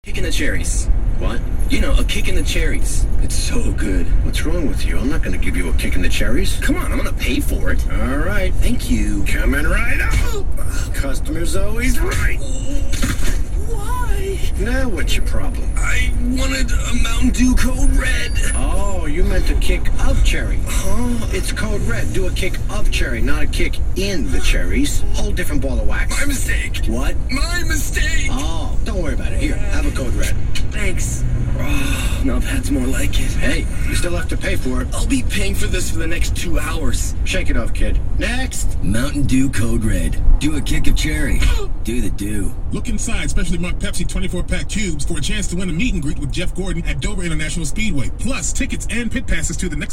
Kick in the cherries. What? You know, a kick in the cherries. It's so good. What's wrong with you? I'm not going to give you a kick in the cherries. Come on, I'm going to pay for it. All right. Thank you. Coming right up. Customer's always right. Why? Now what's your problem? I wanted a Mountain Dew Code Red. Oh, you meant a kick of cherry. Huh? It's Code Red. Do a kick of cherry, not a kick in the cherries. Whole different ball of wax. My mistake. What? My mistake. Oh, don't worry about it. Here, have a Code Red. Thanks. Oh, now that's more like it. Hey, you still have to pay for it. I'll be paying for this for the next 2 hours. Shake it off, kid. Next. Mountain Dew Code Red. Do a kick of cherry. Do the do. Look inside specially marked Pepsi 24-pack cubes for a chance to win a meet and greet with Jeff Gordon at Dover International Speedway. Plus, tickets and pit passes to the next